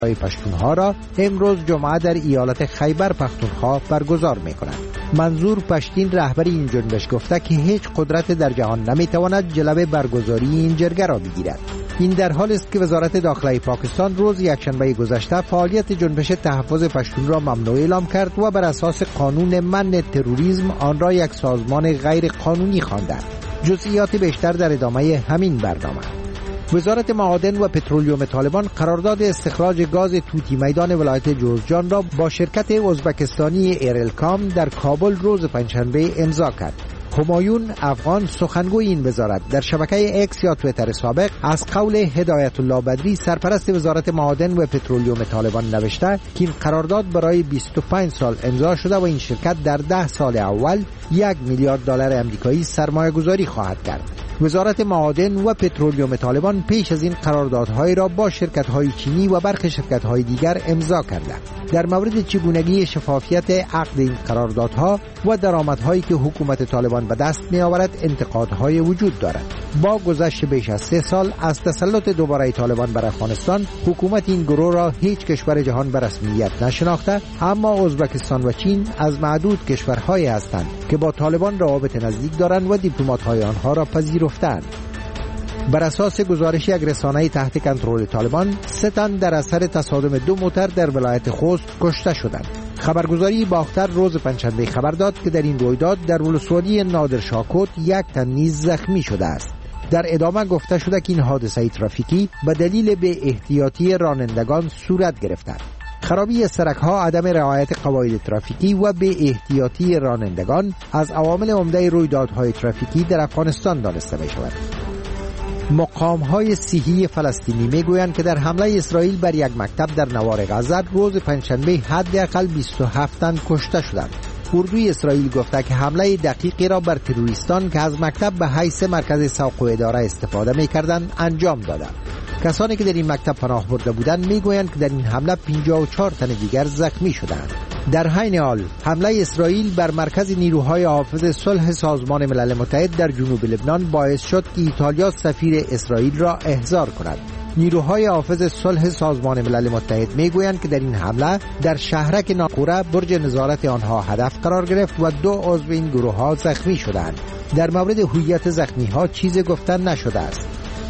پشتونها را امروز جمعه در ایالت خیبر پختونخوا برگزار می‌کنند. منظور پشتین رهبر این جنبش گفته که هیچ قدرت در جهان نمی‌تواند جلوه برگزاری این جرگه را بگیرد. این در حالی است که وزارت داخلی پاکستان روز یکشنبه گذشته فعالیت جنبش تحفظ پشتون را ممنوع اعلام کرد و بر اساس قانون منع تروریسم آن را یک سازمان غیر قانونی خوانده. جزئیات بیشتر در ادامه همین برنامه. وزارت معادن و پترولیوم طالبان قرارداد استخراج گاز توتی میدان ولایت جوزجان را با شرکت ازبکستانی ایرلکام در کابل روز پنجشنبه امضا کرد. همایون افغان سخنگوی این وزارت در شبکه اکس یا تویتر سابق از قول هدایت الله بدری سرپرست وزارت معادن و پترولیوم طالبان نوشته که این قرارداد برای 25 سال امضا شده و این شرکت در 10 سال اول 1 میلیارد دلار آمریکایی سرمایه گذاری خواهد کرد. وزارت معادن و پترولیوم طالبان پیش از این قراردادهای را با شرکت‌های چینی و برخی شرکت‌های دیگر امضا کرده. در مورد چگونگی شفافیت عقد این قراردادها و درآمدهایی که حکومت طالبان به دست می‌آورد انتقادهای وجود دارد. با گذشت بیش از 3 سال از تسلط دوباره طالبان بر افغانستان، حکومت این گروه را هیچ کشور جهان به رسمیت نشناخته، اما ازبکستان و چین از معدود کشورهایی هستند که با طالبان روابط نزدیک دارند و دیپلمات‌های آنها را پذیرفتند. بر اساس گزارش یک رسانه تحت کنترل طالبان، 3 تن در اثر تصادم 2 موتر در ولایت خوست کشته شدند. خبرگزاری باختر روز پنجشنبه خبر داد که در این رویداد در ولسوالی نادرشاه 1 تن نیز زخمی شده است. در ادامه گفته شده که این حادثه ترافیکی به دلیل بی احتیاطی رانندگان صورت گرفته. خرابی سرک‌ها، عدم رعایت قواعد ترافیکی و بی احتیاطی رانندگان از عوامل عمده رویدادهای ترافیکی در افغانستان دانسته می‌شود. مقام‌های صحی فلسطینی میگویند که در حمله اسرائیل بر یک مکتب در نوار غزه روز پنجشنبه حداقل 27 تن کشته شدند. اردوی اسرائیل گفته که حمله دقیقی را بر تروریستان که از مکتب به حیث مرکز سوق و اداره استفاده می‌کردند انجام دادند. کسانی که در این مکتب پناه برده بودند میگویند که در این حمله 54 تن دیگر زخمی شدند. در حین حال حمله اسرائیل بر مرکز نیروهای حافظ صلح سازمان ملل متحد در جنوب لبنان باعث شد که ایتالیا سفیر اسرائیل را احضار کند. نیروهای حافظ صلح سازمان ملل متحد میگویند که در این حمله در شهرک ناقوره برج نظارت آنها هدف قرار گرفت و 2 عضو این گروه ها زخمی شدند. در مورد هویت زخمی ها چیزی گفتن نشده است.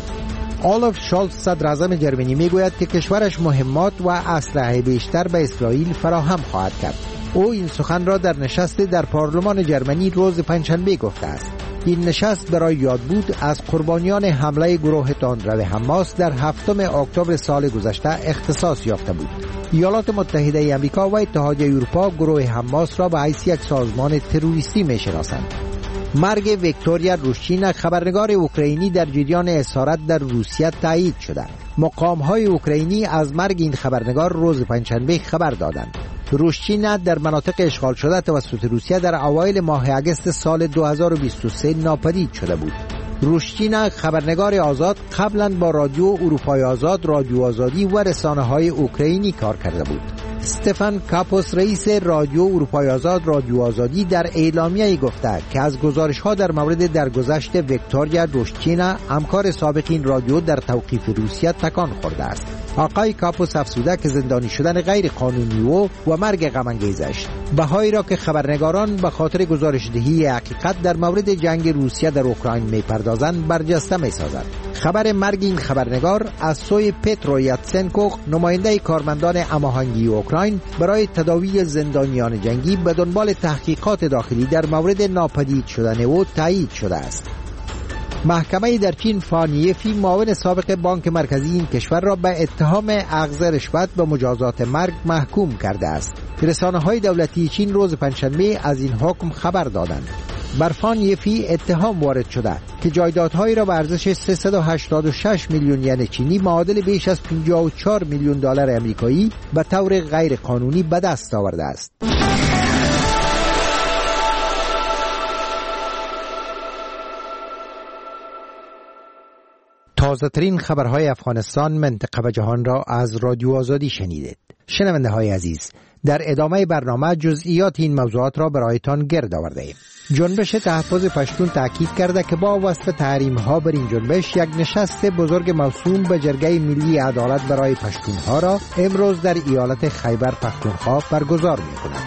آلاف شالز صدر اعظم جرمنی میگوید که کشورش مهمات و اسلحه بیشتر به اسرائیل فراهم خواهد کرد. او این سخن را در نشست در پارلمان جرمنی روز پنجشنبه گفته است. این نشست برای یادبود از قربانیان حمله گروه تندرو حماس در 7 اکتبر سال گذشته اختصاص یافته بود. ایالات متحده آمریکا و اتحادیه اروپا گروه حماس را به حیث یک سازمان تروریستی می‌شناسند. مرگ ویکتوریا روشچینا خبرنگار اوکراینی در جریان اسارت در روسیه تایید شده. مقام‌های اوکراینی از مرگ این خبرنگار روز پنجشنبه خبر دادند. روشچینا در مناطق اشغال شده توسط روسیه در اوایل ماه اگست سال 2023 ناپدید شده بود. روشچینا خبرنگار آزاد قبلا با رادیو اروپای آزاد، رادیو آزادی و رسانه‌های اوکراینی کار کرده بود. استفان کاپوس رئیس رادیو اروپای آزاد، رادیو آزادی در اعلامیه‌ای گفته که از گزارش‌ها در مورد درگذشت ویکتوریا روشچینا همکار سابق این رادیو در توقیف روسیه تکان خورده است. آقای کاپوس افزوده که زندانی شدن غیر قانونی و مرگ غم‌انگیزش بهایی را که خبرنگاران به خاطر گزارش‌دهی حقیقت در مورد جنگ روسیه در اوکراین می‌پردازند برجسته می‌سازد. خبر مرگ این خبرنگار از سوی پترو یاتسنکو، نماینده کارمندان هماهنگی اوکراین برای تداوی زندانیان جنگی به دنبال تحقیقات داخلی در مورد ناپدید شدن او تایید شده است. محکمه در چین فانیفی معاون سابق بانک مرکزی این کشور را به اتهام اخذ رشوت به مجازات مرگ محکوم کرده است. رسانه‌های دولتی چین روز پنجشنبه از این حکم خبر دادند. بر فانیفی اتهام وارد شده که جایدادهایی را به ارزش 386 میلیون ین چینی معادل بیش از 54 میلیون دلار آمریکایی به طور غیر قانونی به دست آورده است. تازه ترین خبرهای افغانستان، منطقه و جهان را از رادیو آزادی شنیدید. شنونده های عزیز، در ادامه برنامه جزئیات این موضوعات را برایتان گرد آورده ایم. جنبش تحفظ پشتون تاکید کرده که با وصف تحریم‌ها بر این جنبش یک نشست بزرگ موسوم به جرگه ملی عدالت برای پشتونها را امروز در ایالت خیبر پختونخوا برگزار می‌کند.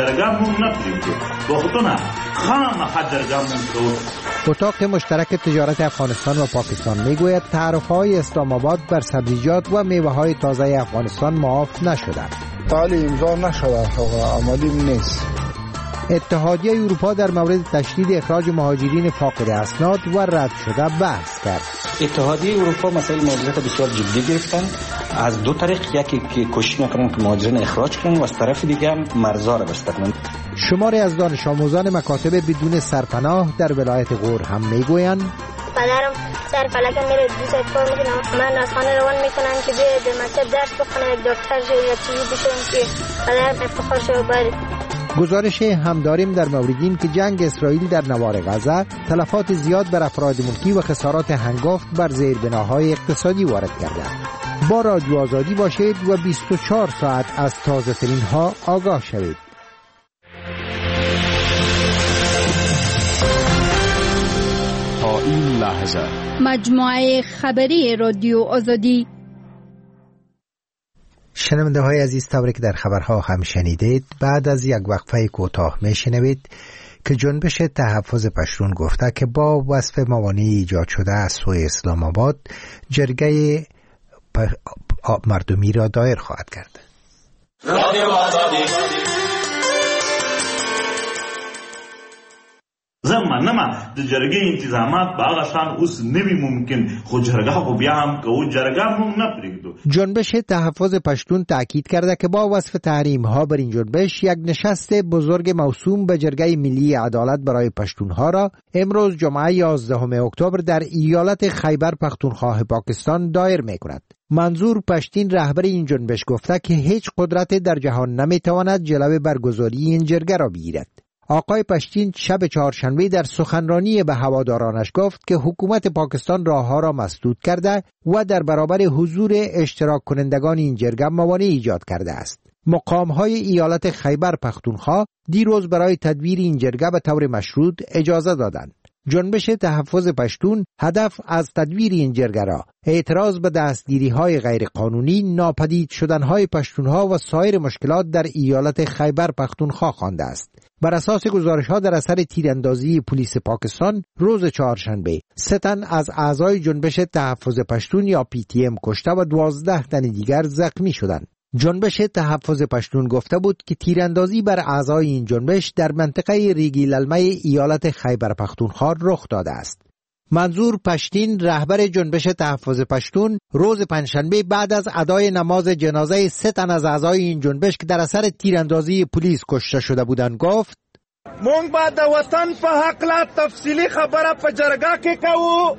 اتاق مشترک تجارت افغانستان و پاکستان میگوید تعرفه‌های اسلام آباد بر سبزیجات و میوه‌های تازه افغانستان معاف نشده. تعالی امضا نشده، عملی نیست. اتحادیه اروپا در مورد تشدید اخراج مهاجرین فاقد اسناد و رد شده بحث کرد. اتحادیه اروپا مسائل مهاجرت بسیار جدی گرفتن، از دو طریق، یکی که کوشش میکنن که مهاجرین اخراج کنن و از طرف دیگه هم مرزها را بسته کنن. شماری از دانش آموزان مکاتب بدون سرپناه در ولایت غور هم میگویند پدرم سر فلکم میره 2 ساعت کار میکنم، من از خانه روان میکنم که بیاید در مکتب درس بخونم، یک دکتر شد یا چیزی بشم که پدرم افتخار شد. بعد گزارش هم داریم در مورد این که جنگ اسرائیل در نوار غزه تلفات زیاد بر افراد ملکی و خسارات هنگفت بر زیربناهای اقتصادی وارد کرده. با رادیو آزادی باشید و 24 ساعت از تازه ترین ها آگاه شوید. تا این لحظه مجموعه خبری رادیو آزادی. شنونده های عزیز، طوری که در خبرها هم شنیدید، بعد از یک وقفه کوتاه میشنوید که جنبش تحفظ پشتون گفته که با وصف موانعی ایجاد شده از سوی اسلام آباد جرگه مردمی را دایر خواهد کرد. رادیو آزادی زمانما د جرګې انتظامات باغشان اوس نوی ممکن خو جرګه خو بیا هم که او جرګه مونږ نه پرېږدو. جنبش تحفظ پشتون تاکید کرده که با وصف تحریم‌ها بر این جنبش یک نشست بزرگ موسوم به جرگه ملی عدالت برای پشتونها را امروز جمعه 11 اکتبر در ایالت خیبر پختونخوا پاکستان دایر می‌کند. منظور پشتین رهبر این جنبش گفته که هیچ قدرت در جهان نمی‌تواند جلوه برگزاری این جرگه را بگیرد. آقای پشتین شب چهارشنبه در سخنرانی به هوادارانش گفت که حکومت پاکستان راهها را مسدود کرده و در برابر حضور اشتراک کنندگان این جرگه موانع ایجاد کرده است. مقام‌های ایالت خیبر پختونخوا دیروز برای تدبیر این جرگه به طور مشروط اجازه دادند. جنبش تحفظ پشتون هدف از تدبیر این جرگه را اعتراض به دستگیری‌های غیرقانونی، ناپدید شدن‌های پشتونها و سایر مشکلات در ایالت خیبر پختونخوا خوانده است. بر اساس گزارش‌ها در اثر تیراندازی پلیس پاکستان روز چهارشنبه 3 تن از اعضای جنبش تحفظ پشتون یا PTM کشته و 12 تن دیگر زخمی شدند. جنبش تحفظ پشتون گفته بود که تیراندازی بر اعضای این جنبش در منطقه ریگیللمه ایالت خیبر پختونخوا رخ داده است. منظور پشتین رهبر جنبش تحفظ پشتون روز پنجشنبه بعد از ادای نماز جنازه 3 تن از اعضای این جنبش که در اثر تیراندازی پلیس کشته شده بودند گفت: مونږ به د وطن په حق لا تفصیلی خبره په جرګه کې کوو.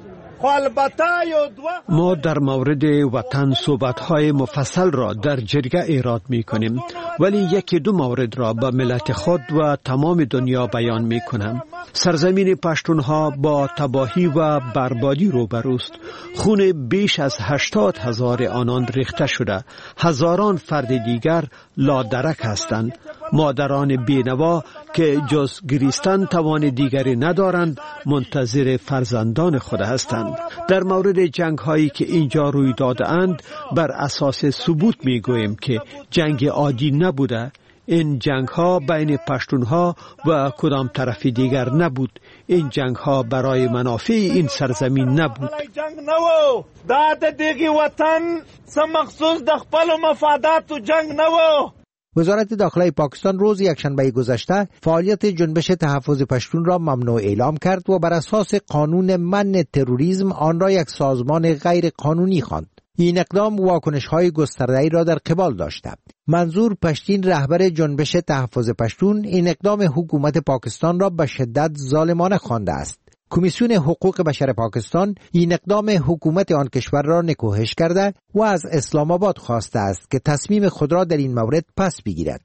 ما در مورد وطن صحبت‌های مفصل را در جرگه ایراد می‌کنیم، ولی 1-2 مورد را به ملت خود و تمام دنیا بیان می‌کنم. سرزمین پشتونها با تباهی و بربادی روبروست. خون بیش از 80,000 آنان ریخته شده. هزاران فرد دیگر لادرک هستند. مادران بینوا که جز گریستن توان دیگری ندارند منتظر فرزندان خود هستند. در مورد جنگ هایی که اینجا روی داده اند بر اساس ثبوت می گوییم که جنگ عادی نبوده. این جنگ ها بین پشتون ها و کدام طرف دیگر نبود. این جنگ ها برای منافع این سرزمین نبود. جنگ نو دا د دیگه وطن سم مخصوص د خپل مفادات جنگ نو. وزارت داخله پاکستان روز یکشنبه گذشته فعالیت جنبش تحفظ پشتون را ممنوع اعلام کرد و بر اساس قانون منع تروریسم آن را یک سازمان غیر قانونی خواند. این اقدام واکنش‌های گسترده‌ای را در قبال داشته. منظور پشتین رهبر جنبش تحفظ پشتون این اقدام حکومت پاکستان را به شدت ظالمانه خوانده است. کمیسیون حقوق بشر پاکستان این اقدام حکومت آن کشور را نکوهش کرده و از اسلام آباد خواسته است که تصمیم خود را در این مورد پس بگیرد.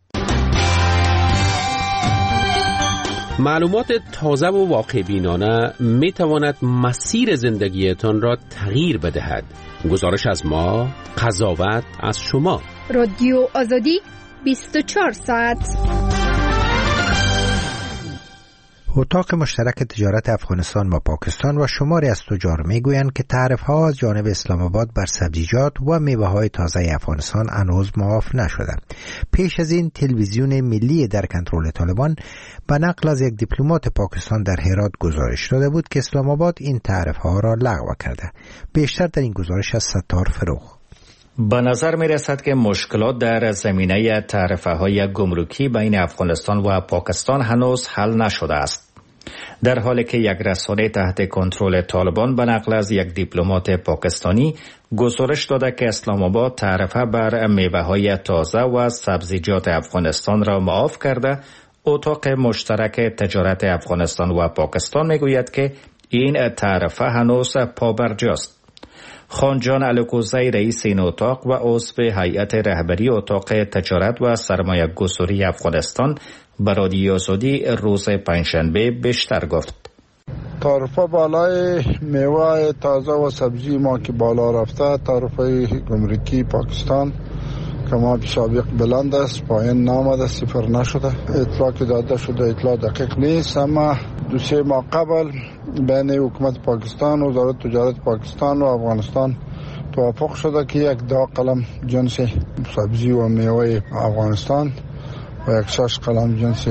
معلومات تازه و واقع بینانه می تواند مسیر زندگیتان را تغییر بدهد. گزارش از ما، قضاوت از شما. رادیو آزادی 24 ساعت. اتاق مشترک تجارت افغانستان و پاکستان و شماری از تجار میگویند که تعرفه‌ها از جانب اسلام آباد بر سبزیجات و میوه‌های تازه افغانستان هنوز معاف نشده. پیش از این تلویزیون ملی در کنترل طالبان به نقل از یک دیپلمات پاکستان در هرات گزارش داده بود که اسلام آباد این تعرفه‌ها را لغو کرده. بیشتر در این گزارش از ستار فروغ. به نظر می رسد که مشکلات در زمینه تعرفه‌های گمرکی بین افغانستان و پاکستان هنوز حل نشده است. در حالی که یک رسانه تحت کنترل طالبان به نقل از یک دیپلمات پاکستانی گزارش داده که اسلام آباد تعرفه بر میوه‌های تازه و سبزیجات افغانستان را معاف کرده، اتاق مشترک تجارت افغانستان و پاکستان می گوید که این تعرفه هنوز پابرجاست. خانجان الکوزی رئیس این اتاق و عضو هیئت رهبری اتاق تجارت و سرمایه گذاری افغانستان به رادیو آزادی روز پنجشنبه بیشتر گفت. تعرفه بالای میوه تازه و سبزی ما که بالا رفته، تعرفه گمرکی پاکستان که ما سابق بلند است، پایین نامده، صفر نشده. اطلاع که داده شده اطلاع دقیق نیست، اما 2-3 ماه قبل بین حکومت پاکستان و وزارت تجارت پاکستان و افغانستان توافق شده که 10 قلم جنس سبزی و میوه افغانستان و 6 قلم جنس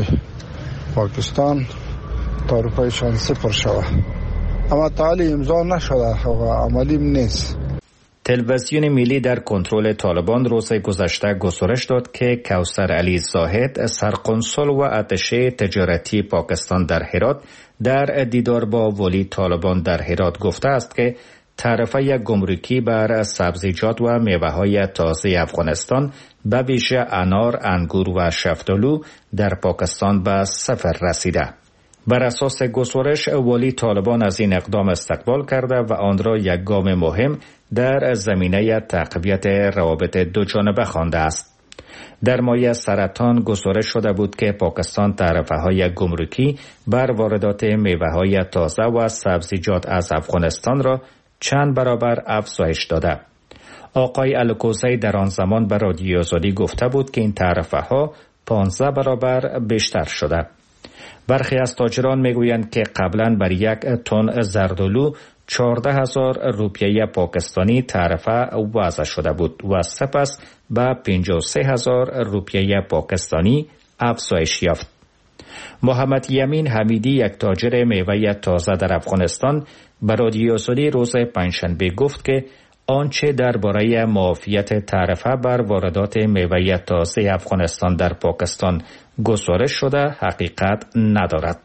پاکستان تعرفه‌شان صفر شود، اما تعالی امضا نشده و عملی نیست. تلویزیون ملی در کنترل طالبان روز گذشته گزارش داد که کوثر علی زاهد، سرقنصل و اتشه تجارتی پاکستان در هرات، در دیدار با ولی طالبان در هرات گفته است که تعرفه گمرکی بر سبزیجات و میوه‌های تازه افغانستان به ویژه انار، انگور و شفتالو در پاکستان به صفر رسیده. بر اساس گزارش ولی طالبان از این اقدام استقبال کرده و آن را یک گام مهم در زمینه تقویت روابط دوجانبه خوانده است. در مایه سرطان گزارش شده بود که پاکستان تعرفه‌های گمرکی بر واردات میوه‌های تازه و سبزیجات از افغانستان را چند برابر افزایش داده. آقای الکوزی در آن زمان به رادیو آزادی گفته بود که این تعرفه‌ها 15 برابر بیشتر شده. برخی از تاجران میگویند که قبلا بر 1 تن زردالو 14,000 روپیه پاکستانی تعرفه وضع شده بود و سپس به 53,000 روپیه پاکستانی افزایش یافت. محمد یمین حمیدی، یک تاجر میوه تازه در افغانستان، به رادیو آزادی روز پنجشنبه گفت که آنچه درباره معافیت تعرفه بر واردات میوه تازه افغانستان در پاکستان گزارش شده حقیقت ندارد.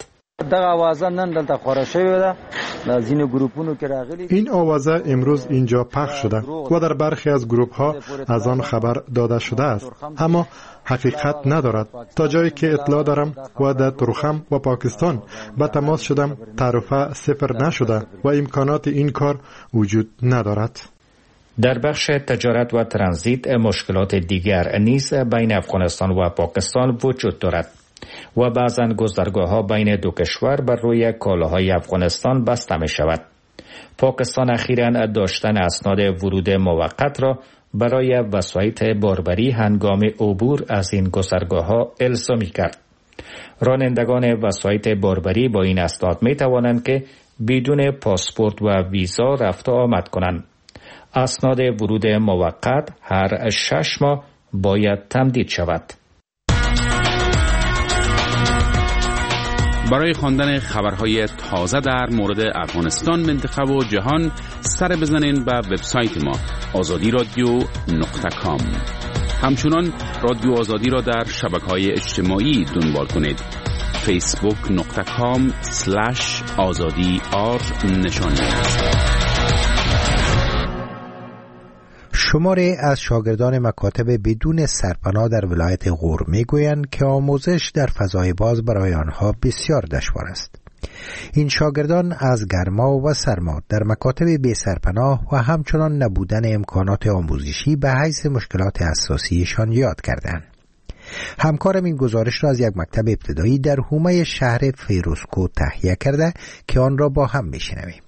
این آوازه امروز اینجا پخش شده و در برخی از گروپ ها از آن خبر داده شده است، اما حقیقت ندارد. تا جایی که اطلاع دارم و در ترخم و پاکستان به تماس شدم، تعرفه صفر نشده و امکانات این کار وجود ندارد. در بخش تجارت و ترانزیت مشکلات دیگر نیز بین افغانستان و پاکستان وجود دارد و بعضاً گذرگاه‌ها بین دو کشور بر روی کالاهای افغانستان بسته می شود. پاکستان اخیراً داشتن اسناد ورود موقت را برای وسایط باربری هنگام عبور از این گذرگاه‌ها الزامی کرد. رانندگان وسایط باربری با این اسناد می توانند که بدون پاسپورت و ویزا رفت و آمد کنند. اسناد ورود موقت هر 6 ماه باید تمدید شود. برای خواندن خبرهای تازه در مورد افغانستان، منطقه و جهان سر بزنین به وبسایت ما azadiradio.com. همچنان رادیو آزادی را در شبکه‌های اجتماعی دنبال کنید. facebook.com/azadi_r نشانی. شماری از شاگردان مکاتب بدون سرپناه در ولایت غور میگویند که آموزش در فضای باز برای آنها بسیار دشوار است. این شاگردان از گرما و سرما در مکاتب بی سرپناه و همچنان نبودن امکانات آموزشی به حیث مشکلات اساسیشان یاد کردند. همکارم این گزارش را از یک مکتب ابتدایی در حومه شهر فیروزکوه تهیه کرده که آن را با هم میشنویم.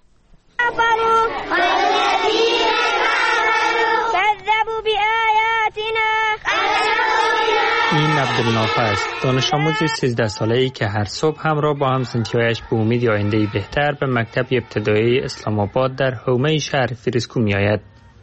این عبدالنافع است، دانش آموز 13 ساله‌ای که هر صبح همراه با هم‌صنفی‌هایش به امید آینده‌ای بهتر به مکتب ابتدایی اسلام آباد در حومه شهر فریسکو می‌آید.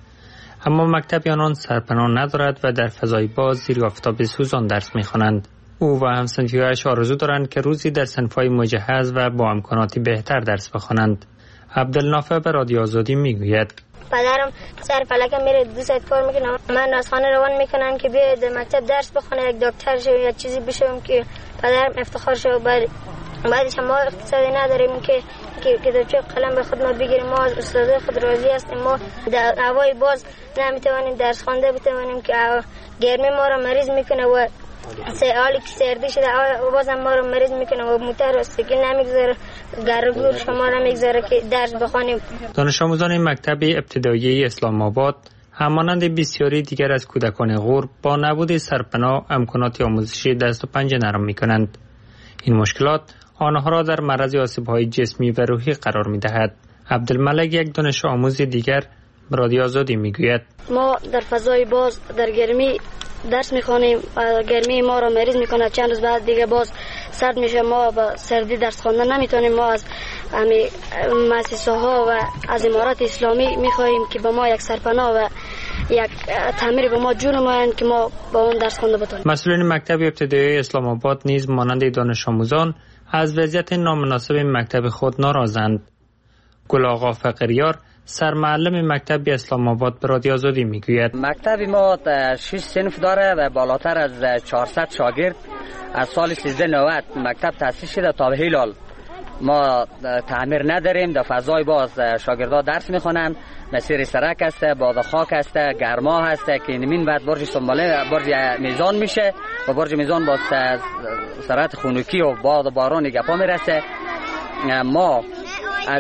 اما مکتب آنان سرپناه ندارد و در فضای باز زیر آفتاب سوزان درس می‌خوانند. او و هم‌صنفی‌هایش آرزو دارند که روزی در صنف‌های مجهز و با امکاناتی بهتر درس بخوانند. عبدالنافع به رادیو آزادی می‌گوید: پدرم سر فلکم میره 2 ساعت کار میکنه، من از خانه روان میکنم که بیاید مکتب درس بخونه، یک دکتر شه یا چیزی بشم که پدرم افتخار شه. بعدش ما اقتصادی نداریم که کتابچه قلم به خود ما بگیریم. ما از استاد خود راضی هستیم. ما در هوای باز نمیتوانیم درس خوانده بتوانیم که گرمی ما رو مریض میکنه و حالی که سردی شده بازم ما رو مریض میکنه و موتور و سیکل نمیگذاره، گرگور شما نمیگذاره که درس بخوانیم. دانش آموزان این مکتب ابتدایی اسلام آباد همانند بسیاری دیگر از کودکان غور با نبود سرپناه امکانات آموزشی دست و پنجه نرم میکنند. این مشکلات آنها را در معرض آسیب‌های جسمی و روحی قرار می‌دهد. عبدالملک یک دانش آموز دیگر به رادیو آزادی می‌گوید: ما در فضای باز در گرمی درس می‌خوانیم، گرمی ما را مریض می‌کنه، چند روز بعد دیگه باز سرد میشه، ما با سردی درس خواندن نمی‌تونیم. ما از مؤسسه‌ها و از امارات اسلامی می‌خواهیم که به ما یک سرپناه و یک تعمیر به ما جور نمایند که ما با اون درس خوانده بتونیم. مسئولین مکتب ابتدایی اسلام آباد نیز مانند دانش آموزان از وضعیت نامناسب مکتب خود ناراضند. گل آقا فقریار سرمعلم مکتب اسلام آباد به رادیو آزادی میگوید: مکتب ما 6 صنف داره و بالاتر از 400 شاگرد. از سال 1390 مکتب تأسیس شده تا به هلال ما تعمیر نداریم. در فضای باز شاگردها درس میخوانند. مسیر سرک است، باد خاک است، گرما هست که نمین بعد برج سنباله برج میزان میشه و برج میزان با سرعت خنکی و باد و باران گپا میرسه. ما از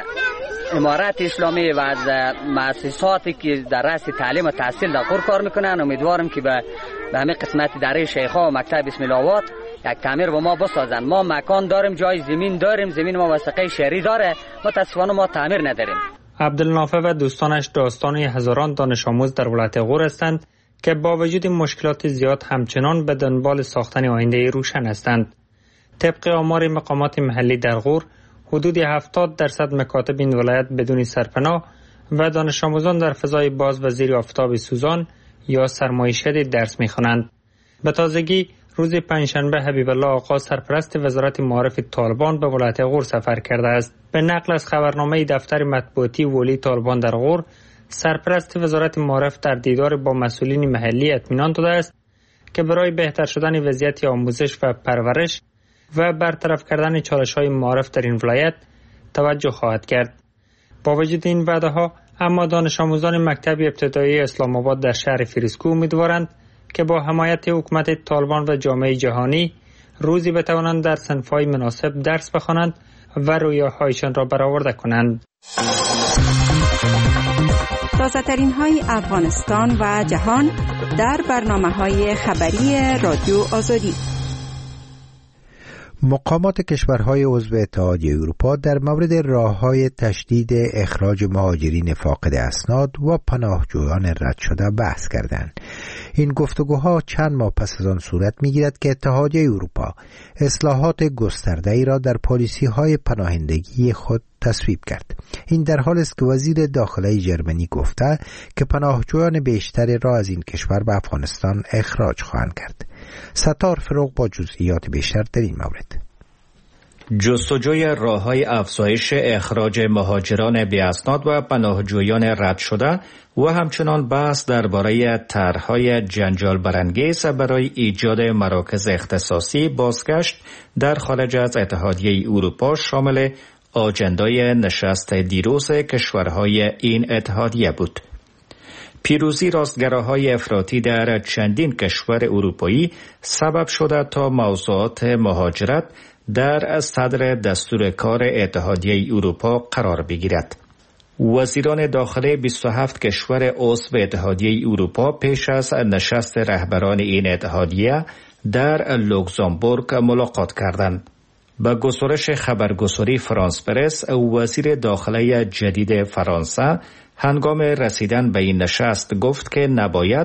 امارات اسلامی و از مؤسساتی که در رأس تعلیم و تحصیل در غور کار میکنن امیدوارم که به همین قسمت اداره شیخا و مکتب بسم الله آباد یک تعمیر با ما بسازن. ما مکان داریم، جای زمین داریم، زمین ما وثیقه شهری داره، متاسفانه ما تعمیر نداریم. عبدالنافع و دوستانش داستان هزاران دانش آموز در ولایت غور هستند که با وجود مشکلات زیاد همچنان به دنبال ساختن آینده روشن هستند. طبق آمار مقامات محلی در غور حدود 70% مکاتب این ولایت بدون سرپناه و دانش آموزان در فضای باز و زیر آفتاب سوزان یا سرمای شدید درس می‌خوانند. به تازگی روز پنجشنبه حبیب الله آقا سرپرست وزارت معارف طالبان به ولایت غور سفر کرده است. به نقل از خبرنامه دفتر مطبوعاتی ولی طالبان در غور، سرپرست وزارت معارف در دیدار با مسئولین محلی اطمینان داده است که برای بهتر شدن وضعیت آموزش و پرورش و برطرف کردن چالش‌های معارف در این ولایت توجه خواهد کرد. با وجود این وعده‌ها اما دانش آموزان مکتب ابتدایی اسلام آباد در شهر فریسکو امیدوارند که با حمایت حکومت طالبان و جامعه جهانی روزی بتوانند در صنف‌های مناسب درس بخوانند و رویاهایشان را برآورده کنند. تازه‌ترین های افغانستان و جهان در برنامه‌های خبری رادیو آزادی. مقامات کشورهای عضو اتحادیه اروپا در مورد راه‌های تشدید اخراج مهاجرین فاقد اسناد و پناهجویان رد شده بحث کردند. این گفتگوها چند ماه پس از آن صورت می‌گیرد که اتحادیه اروپا اصلاحات گسترده‌ای را در پالیسی‌های پناهندگی خود تصویب کرد. این در حالی است که وزیر داخله ژرمنی گفته که پناهجویان بیشتری را از این کشور به افغانستان اخراج خواهند کرد. ستار فروغ با جزئیات بیشتر در این مورد. جستجوی راه‌های افزایش اخراج مهاجران بی‌اسناد و پناهجویان رد شده و همچنان بحث درباره طرح‌های جنجال برانگیز برای ایجاد مراکز اختصاصی بازگشت در خارج از اتحادیه اروپا شامل آجندای نشست دیروز کشورهای این اتحادیه بود. پیروزی راستگراهای افراطی در چندین کشور اروپایی سبب شده تا موضوعات مهاجرت در صدر دستور کار اتحادیه اروپا قرار بگیرد. وزیران داخله 27 کشور عضو اتحادیه اروپا پیش از نشست رهبران این اتحادیه در لوکزامبورگ ملاقات کردند. با گزارش خبرگزاری فرانس پرس، وزیر داخله جدید فرانسه هنگام رسیدن به این نشست گفت که نباید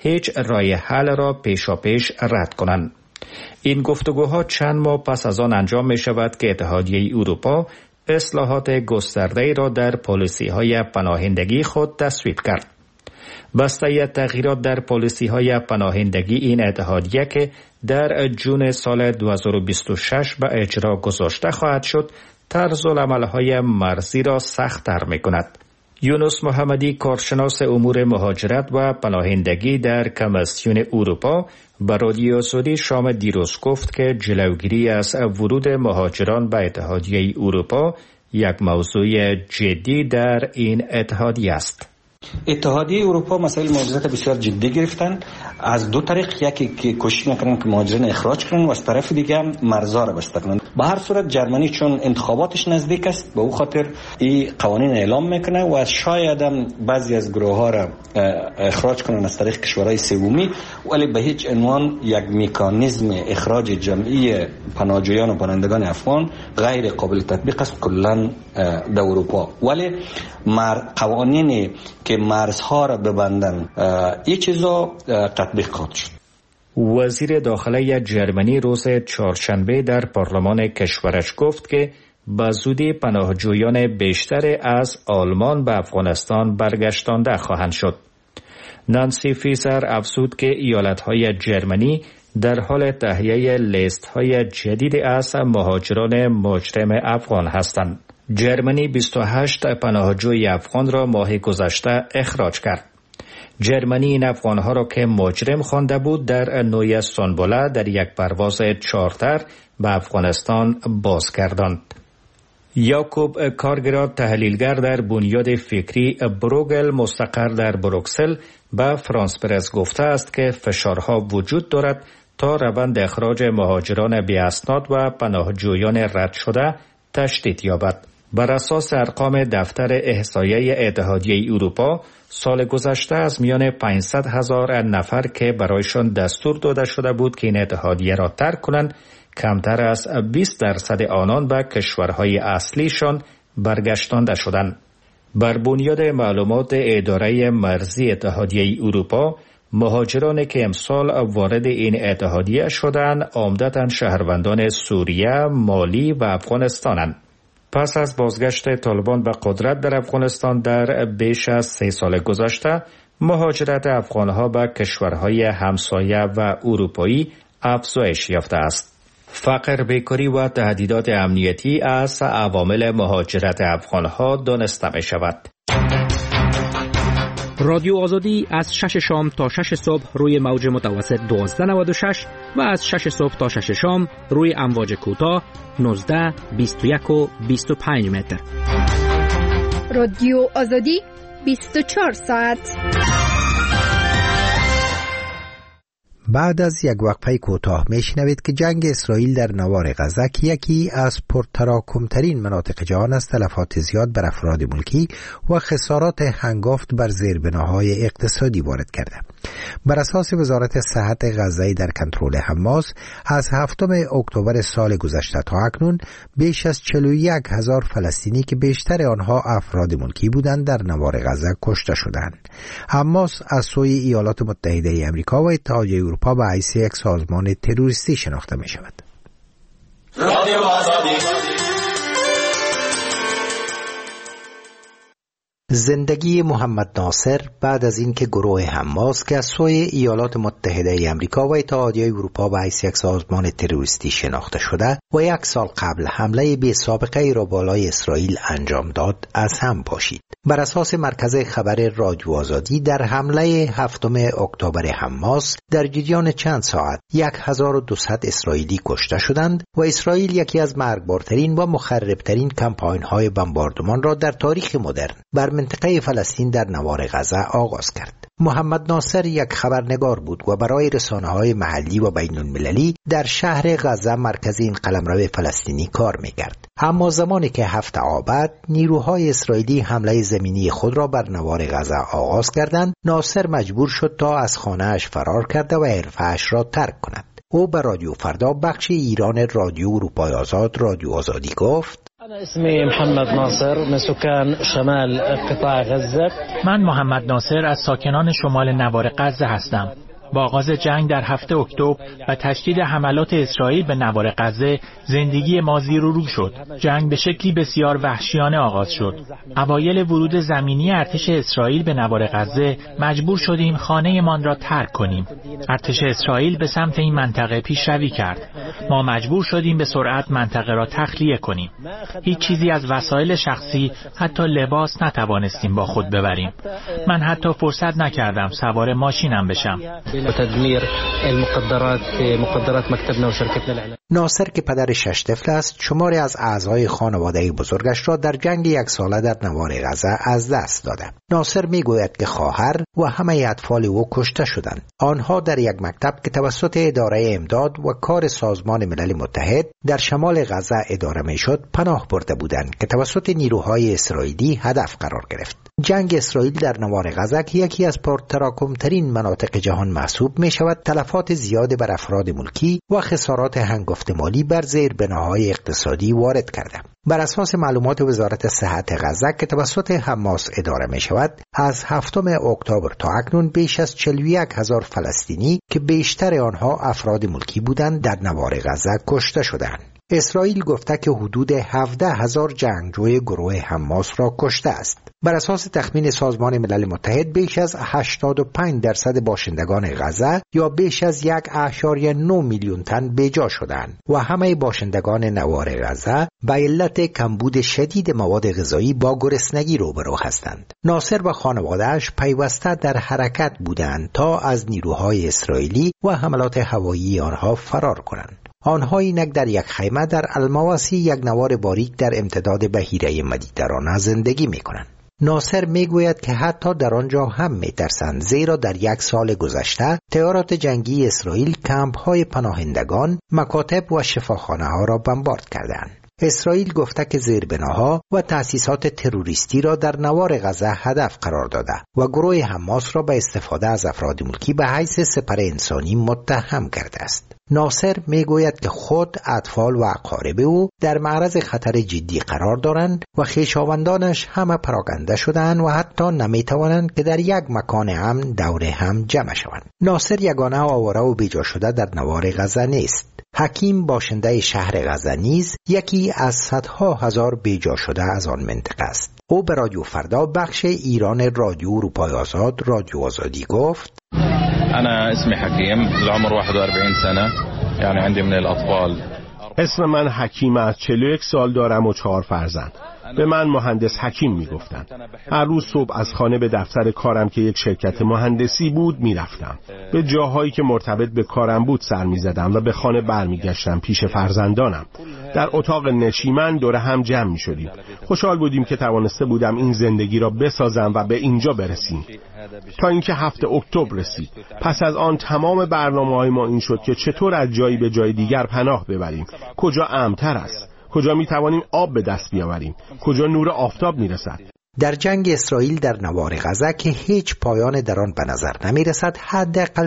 هیچ رای حل را پیشاپیش رد کنند. این گفتگوها چند ماه پس از آن انجام می شود که اتحادیه اروپا اصلاحات گسترده‌ای را در پالیسی‌های پناهندگی خود تصویب کرد. بسته تغییرات در پالیسی‌های پناهندگی این اتحادیه که در جون سال 2026 به اجرا گذاشته خواهد شد، طرزالعمل‌های مرزی را سخت‌تر می‌کند. یونس محمدی، کارشناس امور مهاجرت و پناهندگی در کمیسیون اروپا، به رادیو آزادی شام دیروز گفت که جلوگیری از ورود مهاجران به اتحادیه اروپا یک موضوع جدی در این اتحادیه است. اتحادیه اروپا مسائل مهاجرت بسیار جدی گرفتن. از دو طریق، یکی که کوشش میکنن که مهاجرین اخراج کنن و از طرف دیگه هم مرزها را بسته کنن. به هر صورت جرمنی چون انتخاباتش نزدیک است، به او خاطر این قوانین اعلام میکنه و شاید هم بعضی از گروه ها را اخراج کنن از طریق کشورهای سومی، ولی به هیچ عنوان یک مکانیزم اخراج جمعی پناهجویان و پناهندگان افغان غیر قابل تطبیق است کلا در اروپا. ولی قوانینی که مرزها را ببندن این چیزا تطبیق خواهد شد. وزیر داخله جرمنی روز چهارشنبه در پارلمان کشورش گفت که به زودی پناهجویان بیشتر از آلمان به افغانستان برگشتانده خواهند شد. نانسی فیزر افزود که ایالتهای جرمنی در حال تهیه لیست‌های جدید از مهاجران مجرم افغان هستند. جرمنی 28 پناهجوی افغان را ماه گذشته اخراج کرد. جرمنی این افغانها را که مجرم خوانده بود در نوی استانبول در یک پرواز چارتر به افغانستان بازگرداند. یاکوب کارگراد، تحلیلگر در بنیاد فکری بروگل مستقر در بروکسل، به فرانس پرس گفته است که فشارها وجود دارد تا روند اخراج مهاجران بی اسناد و پناهجویان رد شده تشدید یابد. بر اساس ارقام دفتر احصایه اتحادیه اروپا، سال گذشته از میان 500,000 نفر که برایشان دستور داده شده بود که این اتحادیه را ترک کنند، کمتر از 20% آنان به کشورهای اصلیشان برگشتانده شدند. بر بنیاد معلومات اداره مرزی اتحادیه اروپا، مهاجرانی که امسال وارد این اتحادیه شدند عمدتاً شهروندان سوریه، مالی و افغانستانند. پس از بازگشت طالبان به قدرت در افغانستان در بیش از 3 سال گذشته، مهاجرت افغانها به کشورهای همسایه و اروپایی افزایش یافته است. فقر، بیکاری و تهدیدات امنیتی از عوامل مهاجرت افغانها دانسته می شود. رادیو آزادی از 6 شام تا 6 صبح روی موج متوسط 1296 و از 6 صبح تا 6 شام روی امواج کوتاه 19، 21 و 25 متر. رادیو آزادی 24 ساعت. بعد از یک وقفه کوتاه میشنوید که جنگ اسرائیل در نوار غزه که یکی از پرتراکمترین مناطق جهان است، تلفات زیاد بر افراد ملکی و خسارات هنگافت بر زیربناهای اقتصادی وارد کرده. بر اساس وزارت صحت غزه در کنترل حماس، از 7 اکتبر سال گذشته تا اکنون بیش از 41,000 فلسطینی که بیشتر آنها افراد ملکی بودند در نوار غزه کشته شدند. حماس از سوی ایالات متحده آمریکا و اتحادیه اروپا به حیث یک سازمان تروریستی شناخته می شود. رادیو آزادی. زندگی محمد ناصر بعد از اینکه گروه حماس که از سوی ایالات متحده آمریکا و اتحادیه اروپا به حیث یک سازمان تروریستی شناخته شده و 1 سال قبل حمله بی سابقه ای را بالای اسرائیل انجام داد از هم پاشید. بر اساس مرکز خبر رادیو آزادی، در حمله 7 اکتبر حماس در جریان چند ساعت 1200 اسرائیلی کشته شدند و اسرائیل یکی از مرگبارترین و مخربترین کمپاین‌های بمباردمان را در تاریخ مدرن بر منطقه فلسطین در نوار غزه آغاز کرد. محمد ناصر یک خبرنگار بود و برای رسانه‌های محلی و بین‌المللی در شهر غزه، مرکز این قلمرو فلسطینی، کار می‌کرد. اما زمانی که 7 آبان نیروهای اسرائیلی حمله زمینی خود را بر نوار غزه آغاز کردند، ناصر مجبور شد تا از خانه‌اش فرار کرده و حرفه‌اش را ترک کند. او به رادیو فردا، بخش ایران رادیو اروپای آزاد، رادیو آزادی گفت: اسمي محمد ناصر من سكان شمال قطاع غزة. من محمد ناصر از ساکنان شمال نوار غزه هستم. با آغاز جنگ در 7 اکتبر و تشدید حملات اسرائیل به نوار غزه زندگی ما زیر و رو شد. جنگ به شکلی بسیار وحشیانه آغاز شد. اوایل ورود زمینی ارتش اسرائیل به نوار غزه مجبور شدیم خانه‌مان را ترک کنیم. ارتش اسرائیل به سمت این منطقه پیشروی کرد. ما مجبور شدیم به سرعت منطقه را تخلیه کنیم. هیچ چیزی از وسایل شخصی، حتی لباس نتوانستیم با خود ببریم. من حتی فرصت نکردم سوار ماشینم بشم. وتدمير المقدرات مكتبنا وشركتنا الإعلام. ناصر که پدر 6 طفل است، شماری از اعضای خانواده بزرگش را در جنگ 1 ساله در نوار غزه از دست داده. ناصر میگوید که خواهر و همه اطفال او کشته شدند. آنها در یک مکتب که توسط اداره امداد و کار سازمان ملل متحد در شمال غزه اداره میشد پناه برده بودند که توسط نیروهای اسرائیلی هدف قرار گرفت. جنگ اسرائیل در نوار غزه که یکی از پرتراکم‌ترین مناطق جهان محسوب می شود، تلفات زیاد بر افراد ملکی و خسارات هنگفت مالی بر زیربناهای اقتصادی وارد کرده. بر اساس معلومات وزارت صحت غزه که توسط حماس اداره می شود، از 7 اکتبر تا اکنون بیش از 41,000 فلسطینی که بیشتر آنها افراد ملکی بودند در نوار غزه کشته شدند. اسرائیل گفته که حدود 17,000 جنگجوی گروه حماس را کشته است. بر اساس تخمین سازمان ملل متحد بیش از 85% باشندگان غزه یا بیش از 1.9 میلیون تن بیجا شدند و همه باشندگان نوار غزه به علت کمبود شدید مواد غذایی با گرسنگی روبرو هستند. ناصر و خانواده‌اش پیوسته در حرکت بودند تا از نیروهای اسرائیلی و حملات هوایی آنها فرار کنند. آنها اینک در یک خیمه در المواسی، یک نوار باریک در امتداد بحیره مدیترانه زندگی می کنند. ناصر می گوید که حتی در آنجا هم می ترسند، زیرا در 1 سال گذشته تئورات جنگی اسرائیل کمپ های پناهندگان، مکاتب و شفاخانه ها را بمبارد کردند. اسرائیل گفته که زیربناها و تأسیسات تروریستی را در نوار غزه هدف قرار داده و گروه حماس را به استفاده از افراد ملکی به حیث سپر انسانی متهم کرده است. ناصر میگوید که خود، اطفال و اقارب او در معرض خطر جدی قرار دارند و خویشاوندانش همه پراکنده شدند و حتی نمیتوانند که در یک مکان امن دور هم جمع شوند. ناصر یگانه آواره و بیجا شده در نوار غزه نیست. حکیم باشنده شهر غزه نیز یکی از صدها هزار بیجا شده از آن منطقه است. او به رادیو فردا بخش ایران رادیو اروپای آزاد رادیو آزادی گفت: أنا اسمي حكيم العمر 41 سنة يعني عندي من الأطفال. اسم من حکیم است، 41 سال دارم و 4 فرزند. به من مهندس حکیم میگفتند. هر روز صبح از خانه به دفتر کارم که یک شرکت مهندسی بود میرفتم. به جاهایی که مرتبط به کارم بود سر میزدم و به خانه برمیگشتم پیش فرزندانم. در اتاق نشیمن دور هم جمع میشدیم. خوشحال بودیم که توانسته بودم این زندگی را بسازم و به اینجا برسیم. تا اینکه 7 اکتبر رسید. پس از آن تمام برنامه‌های ما این شد که چطور از جایی به جای دیگر پناه ببریم. کجا امن‌تر است؟ کجا می توانیم آب به دست بیاوریم؟ کجا نور آفتاب می رسد؟ در جنگ اسرائیل در نوار غزه که هیچ پایان در آن به نظر نمی رسد، حداقل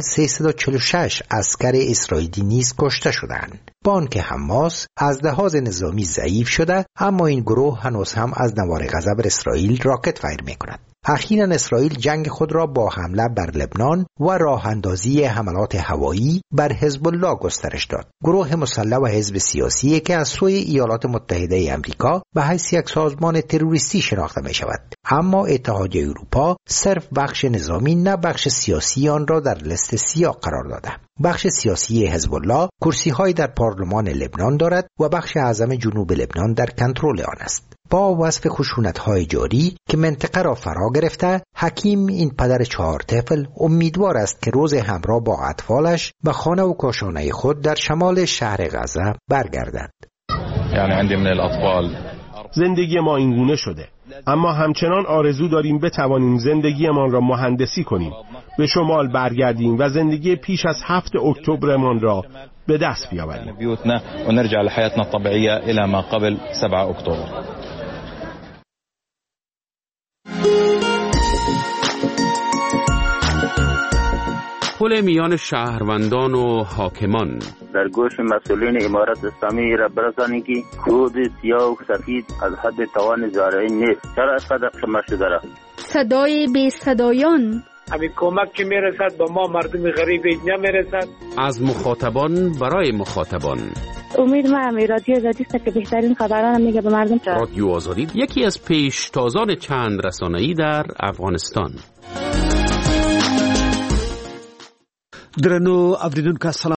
346 عسکر اسرائیلی نیز کشته شدند. با آنکه حماس از لحاظ نظامی ضعیف شده، اما این گروه هنوز هم از نوار غزه بر اسرائیل راکت فایر می کند. اخیراً اسرائیل جنگ خود را با حمله بر لبنان و راه اندازی حملات هوایی بر حزب الله گسترش داد. گروه مسلح و حزب سیاسی که از سوی ایالات متحده آمریکا به حیث یک سازمان تروریستی شناخته می شود، اما اتحادیه اروپا صرف بخش نظامی نه بخش سیاسی آن را در لیست سیاه قرار داده. بخش سیاسی حزب الله کرسی‌های در پارلمان لبنان دارد و بخش اعظم جنوب لبنان در کنترل آن است. با وصف خشونت‌های جاری که منطقه را فرا گرفته، حکیم این پدر 4 طفل امیدوار است که روز همراه با اطفالش به خانه و کاشانه خود در شمال شهر غزه برگردد. یعنی عندي من الاطفال. زندگی ما اینگونه شده، اما همچنان آرزو داریم بتوانیم زندگیمان را مهندسی کنیم، به شمال برگردیم و زندگی پیش از 7 اکتبرمان را به دست بیاوریم. بیوتنا و نرجع لحياتنا الطبيعية الى ما قبل 7 اکتبر. پل میان شهروندان و حاکمان. در گوش مسئولین امارت اسلامی را برسانید که کود سیاه و سفید از حد توان زارعین نیست. چرا اینقدر شما شده؟ صدای بی صدایان. همین کمک که میرسد با ما مردم غریب نمیرسد. از مخاطبان برای مخاطبان. امید ما رادیو آزادی است که بهترین خبران میگه به مردم. رادیو آزادی یکی از پیشتازان چند رسانه‌ای در افغانستان. درنو اوریدونکو